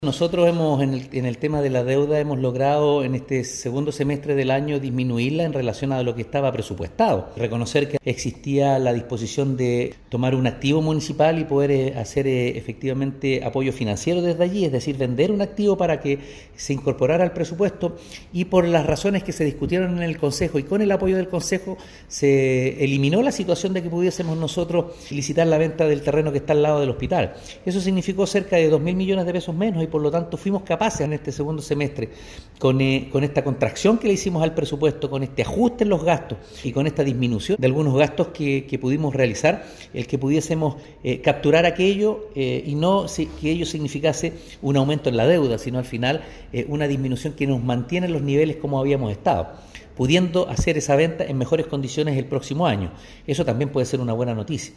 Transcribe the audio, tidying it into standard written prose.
Nosotros en el tema de la deuda hemos logrado en este segundo semestre del año disminuirla en relación a lo que estaba presupuestado. Reconocer que existía la disposición de tomar un activo municipal y poder hacer efectivamente apoyo financiero desde allí, es decir, vender un activo para que se incorporara al presupuesto, y por las razones que se discutieron en el Consejo y con el apoyo del Consejo se eliminó la situación de que pudiésemos nosotros licitar la venta del terreno que está al lado del hospital. Eso significó cerca de 2.000 millones de pesos menos, y por lo tanto fuimos capaces en este segundo semestre, con esta contracción que le hicimos al presupuesto, con este ajuste en los gastos y con esta disminución de algunos gastos que pudimos realizar, el que pudiésemos capturar aquello y no que ello significase un aumento en la deuda, sino al final una disminución que nos mantiene en los niveles como habíamos estado, pudiendo hacer esa venta en mejores condiciones el próximo año. Eso también puede ser una buena noticia.